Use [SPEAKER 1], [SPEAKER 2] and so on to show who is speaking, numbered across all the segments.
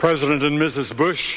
[SPEAKER 1] President and Mrs. Bush,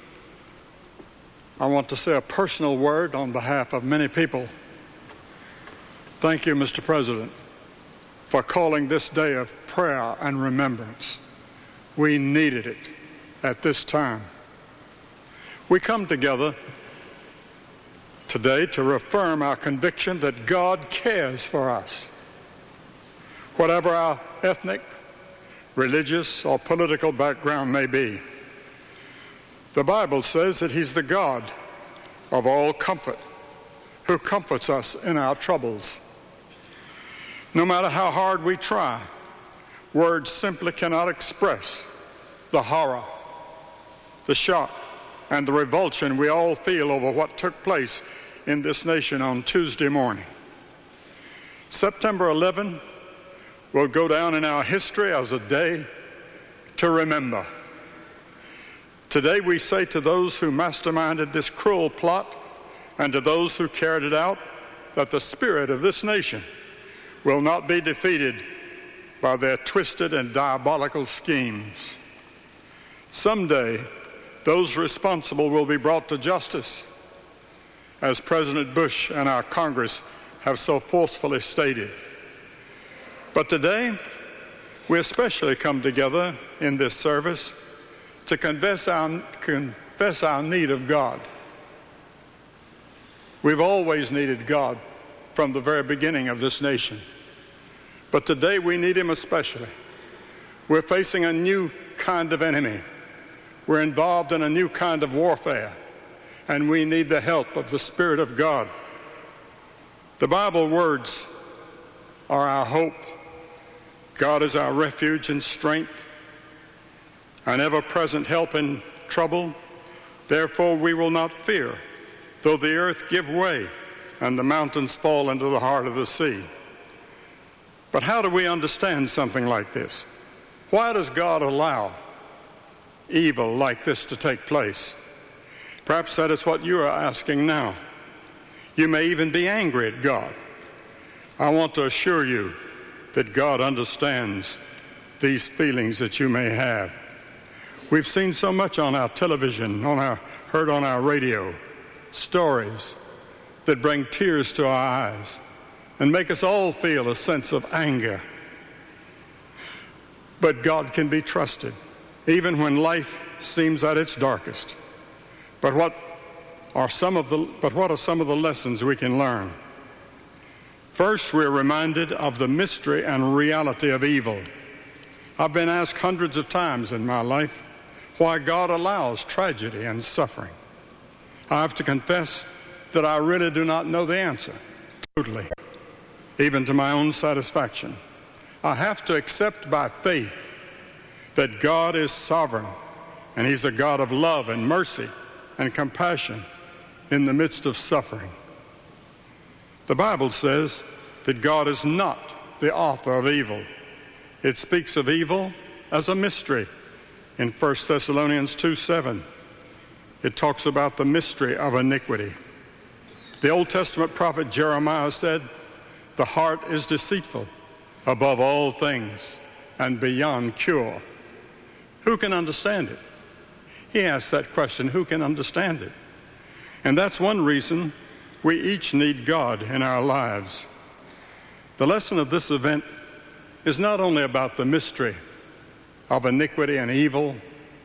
[SPEAKER 1] I want to say a personal word on behalf of many people. Thank you, Mr. President, for calling this day of prayer and remembrance. We needed it at this time. We come together today to reaffirm our conviction that God cares for us. Whatever our ethnic, religious, or political background may be, the Bible says that He's the God of all comfort, who comforts us in our troubles. No matter how hard we try, words simply cannot express the horror, the shock, and the revulsion we all feel over what took place in this nation on Tuesday morning. September 11 will go down in our history as a day to remember. Today we say to those who masterminded this cruel plot and to those who carried it out that the spirit of this nation will not be defeated by their twisted and diabolical schemes. Someday, those responsible will be brought to justice, as President Bush and our Congress have so forcefully stated. But today, we especially come together in this service to confess our need of God. We've always needed God from the very beginning of this nation. But today we need Him especially. We're facing a new kind of enemy. We're involved in a new kind of warfare, and we need the help of the Spirit of God. The Bible words are our hope. God is our refuge and strength, an ever-present help in trouble. Therefore we will not fear, though the earth give way and the mountains fall into the heart of the sea. But how do we understand something like this? Why does God allow evil like this to take place? Perhaps that is what you are asking now. You may even be angry at God. I want to assure you that God understands these feelings that you may have. We've seen so much on our television, heard on our radio, stories that bring tears to our eyes and make us all feel a sense of anger. But God can be trusted, even when life seems at its darkest. But what are some of the lessons we can learn? First, we're reminded of the mystery and reality of evil. I've been asked hundreds of times in my life why God allows tragedy and suffering. I have to confess that I really do not know the answer, totally, even to my own satisfaction. I have to accept by faith that God is sovereign, and He's a God of love and mercy and compassion in the midst of suffering. The Bible says that God is not the author of evil. It speaks of evil as a mystery. In 1 Thessalonians 2:7, it talks about the mystery of iniquity. The Old Testament prophet Jeremiah said, "The heart is deceitful above all things and beyond cure. Who can understand it?" He asked that question, who can understand it? And that's one reason we each need God in our lives. The lesson of this event is not only about the mystery of iniquity and evil,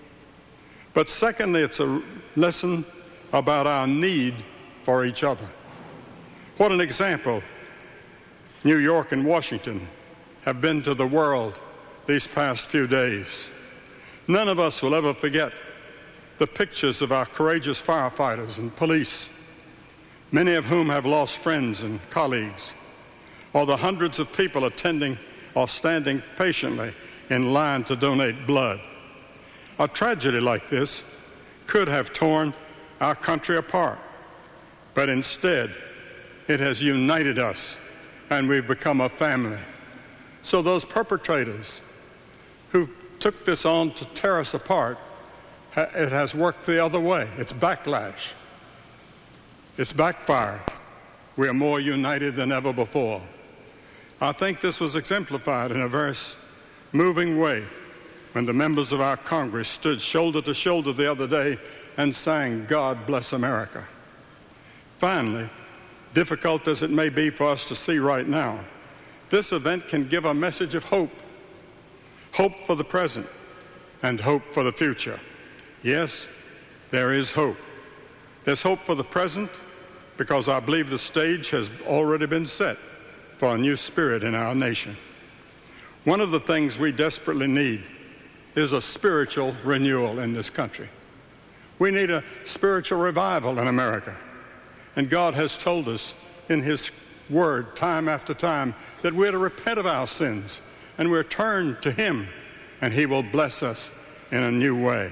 [SPEAKER 1] but secondly, it's a lesson about our need for each other. What an example New York and Washington have been to the world these past few days. None of us will ever forget the pictures of our courageous firefighters and police, many of whom have lost friends and colleagues, or the hundreds of people attending or standing patiently in line to donate blood. A tragedy like this could have torn our country apart, but instead it has united us and we've become a family. So those perpetrators who took this on to tear us apart, it has worked the other way. It's backlash. It's backfired. We are more united than ever before. I think this was exemplified in a very moving way when the members of our Congress stood shoulder to shoulder the other day and sang, "God Bless America." Finally, difficult as it may be for us to see right now, this event can give a message of hope. Hope for the present and hope for the future. Yes, there is hope. There's hope for the present because I believe the stage has already been set for a new spirit in our nation. One of the things we desperately need is a spiritual renewal in this country. We need a spiritual revival in America. And God has told us in His Word time after time that we're to repent of our sins and we're turned to Him, and He will bless us in a new way.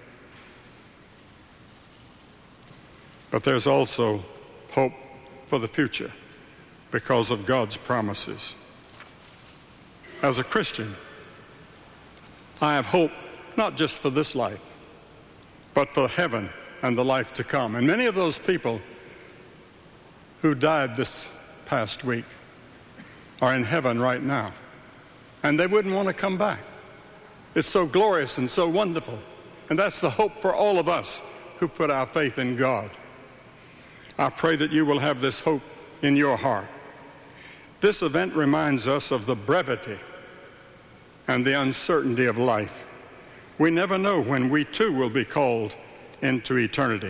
[SPEAKER 1] But there's also hope for the future because of God's promises. As a Christian, I have hope not just for this life, but for heaven and the life to come. And many of those people who died this past week are in heaven right now, and they wouldn't want to come back. It's so glorious and so wonderful, and that's the hope for all of us who put our faith in God. I pray that you will have this hope in your heart. This event reminds us of the brevity and the uncertainty of life. We never know when we too will be called into eternity.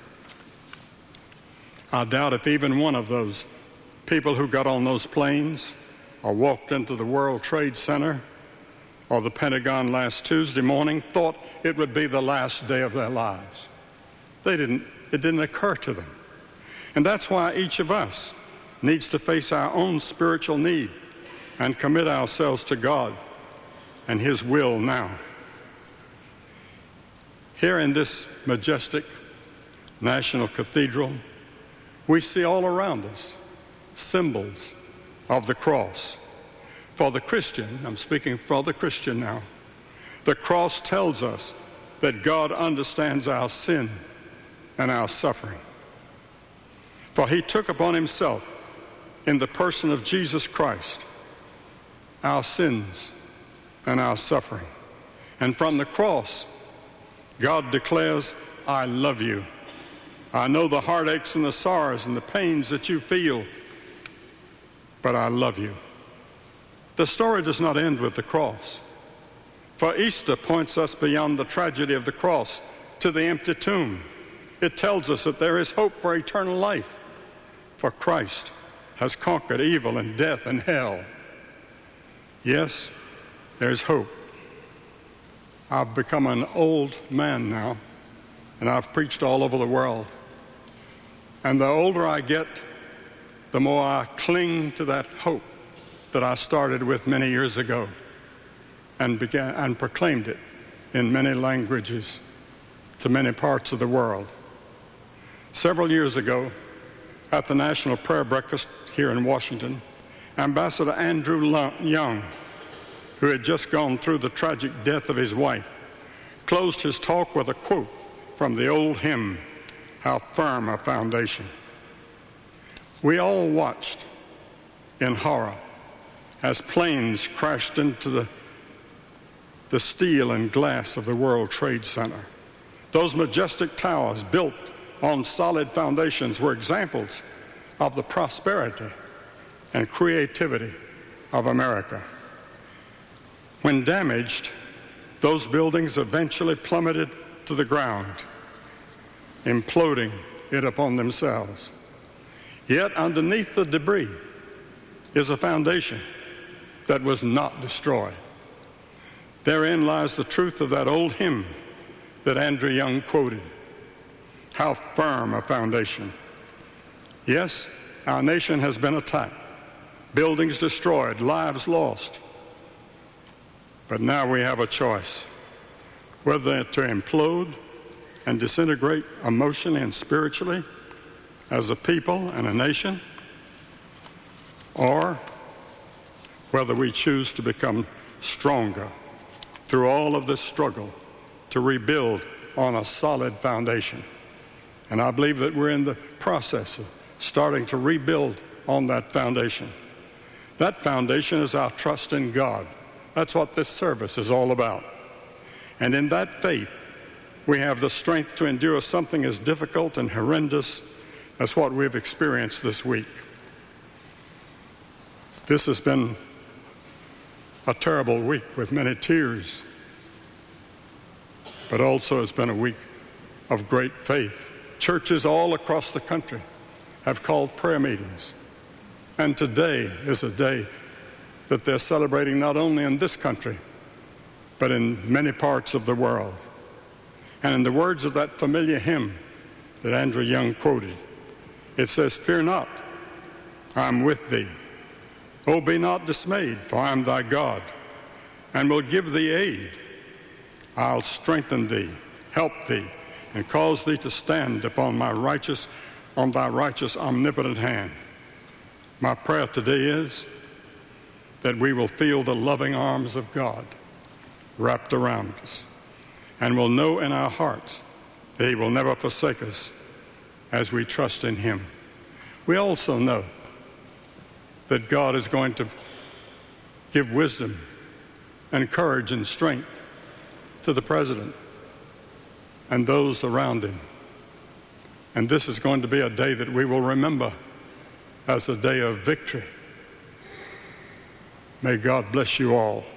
[SPEAKER 1] I doubt if even one of those people who got on those planes or walked into the World Trade Center or the Pentagon last Tuesday morning thought it would be the last day of their lives. It didn't occur to them. And that's why each of us needs to face our own spiritual need and commit ourselves to God and His will now. Here in this majestic National Cathedral, we see all around us symbols of the cross. For the Christian, I'm speaking for the Christian now, the cross tells us that God understands our sin and our suffering. For He took upon Himself, in the person of Jesus Christ, our sins and our suffering. And from the cross, God declares, "I love you. I know the heartaches and the sorrows and the pains that you feel, but I love you." The story does not end with the cross. For Easter points us beyond the tragedy of the cross to the empty tomb. It tells us that there is hope for eternal life, for Christ has conquered evil and death and hell. Yes, there's hope. I've become an old man now, and I've preached all over the world. And the older I get, the more I cling to that hope that I started with many years ago and began and proclaimed it in many languages to many parts of the world. Several years ago, at the National Prayer Breakfast here in Washington, Ambassador Andrew Young, who had just gone through the tragic death of his wife, closed his talk with a quote from the old hymn, "How Firm a Foundation." We all watched in horror as planes crashed into the steel and glass of the World Trade Center. Those majestic towers built on solid foundations were examples of the prosperity and creativity of America. When damaged, those buildings eventually plummeted to the ground, imploding it upon themselves. Yet underneath the debris is a foundation that was not destroyed. Therein lies the truth of that old hymn that Andrew Young quoted. How firm a foundation. Yes, our nation has been attacked, buildings destroyed, lives lost. But now we have a choice, whether to implode and disintegrate emotionally and spiritually as a people and a nation, or whether we choose to become stronger through all of this struggle to rebuild on a solid foundation. And I believe that we're in the process of starting to rebuild on that foundation. That foundation is our trust in God. That's what this service is all about. And in that faith, we have the strength to endure something as difficult and horrendous as what we've experienced this week. This has been a terrible week with many tears, but also it's been a week of great faith. Churches all across the country have called prayer meetings, and today is a day that they're celebrating not only in this country, but in many parts of the world. And in the words of that familiar hymn that Andrew Young quoted, it says, "Fear not, I'm with thee. Oh, be not dismayed, for I am thy God, and will give thee aid. I'll strengthen thee, help thee, and cause thee to stand upon thy righteous omnipotent hand." My prayer today is that we will feel the loving arms of God wrapped around us, and will know in our hearts that he will never forsake us as we trust in him. We also know that God is going to give wisdom and courage and strength to the president and those around him. And this is going to be a day that we will remember as a day of victory. May God bless you all.